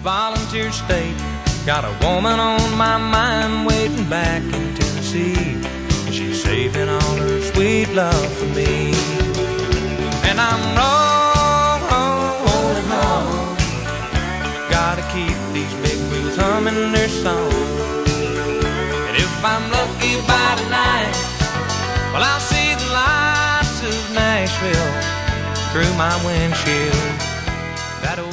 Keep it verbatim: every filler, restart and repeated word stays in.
volunteer state. Got a woman on my mind waiting back in Tennessee. She's saving all her sweet love for me. And I'm rolling home. Gotta keep these big wheels humming their song. And if I'm lucky by tonight, well, I'll see the lights of Nashville through my windshield. That old